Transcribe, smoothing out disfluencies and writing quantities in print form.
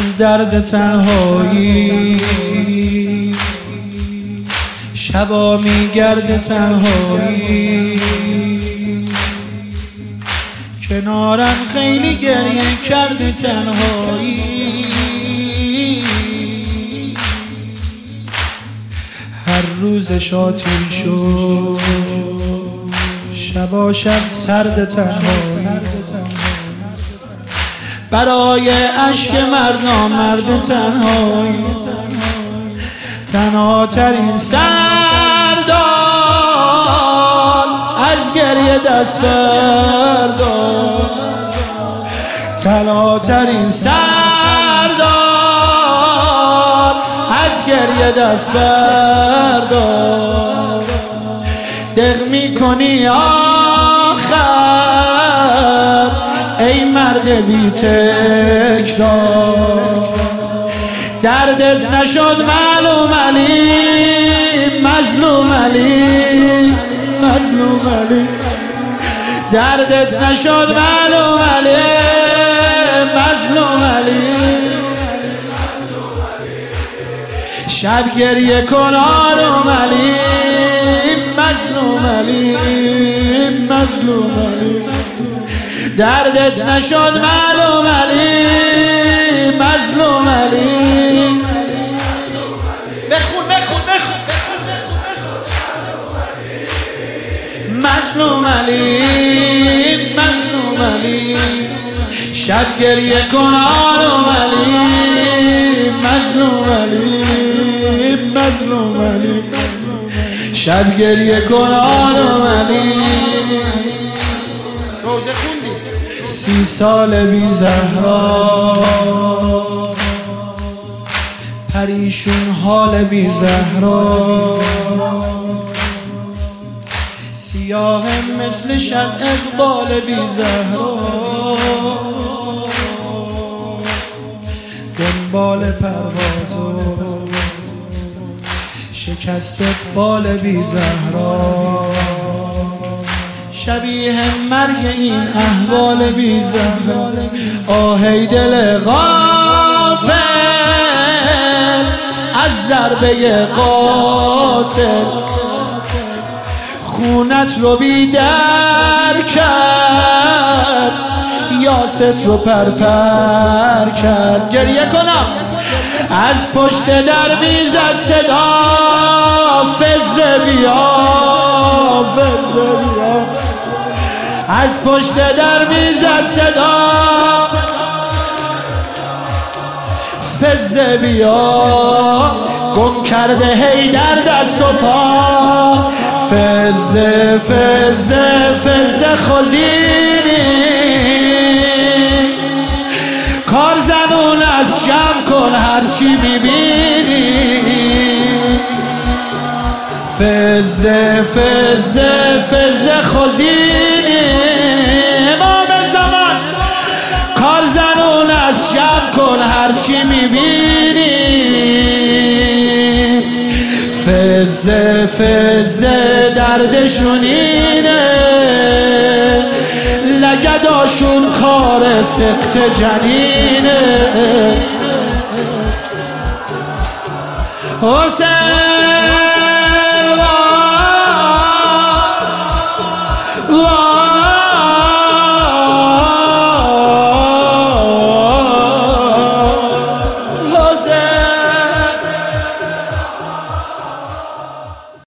از درد تنهایی شبا میگرده تنهایی کنارم خیلی گریه کرده تنهایی هر روز شاطری شد شبا شب سرد تنهایی برای عشق مرد نامرد تنهایی تنها ترین سردار از گریه دست بردار تنها ترین سردار از گریه دست بردار دق میکنی آخر ای مرد بی تکرار دردت نشد معلوم علی مظلوم علی مظلوم علی دردت نشد معلوم علی مظلوم علی شب گریه کن آروم علی مظلوم علی مظلوم علی دردت نشد معلوم علی مظلوم علی بخون بخون بخون مظلوم علی مظلوم علی شب گریه کن آروم علی مظلوم علی مظلوم علی شب گریه کن آروم علی روزه خوندی 30 سال بی زهرا پریشون حال بی زهرا سیاه مثل شب اقبال بی زهرا دنبال پروازو شکست بال بی زهرا شبیه مرگ این احوال بی زهرا آهی دل غافل از ضربه قاتل خونت رو بیدر کرد یاست رو پرپر کرد گریه کنم از پشت در میزد صدا فزه بیا فزه بیا از پشت در میزد صدا فزه بیا گم کرده هی در دست و پا فزه فزه فزه خزینی کار زنون از جمع کن هرچی میبینی فزه فزه فزه خزینی امام زمان کار زنون از جمع کن هرچی میبینی فزه فزه دردشون اینه لگداشون کار سخت جنینه حسین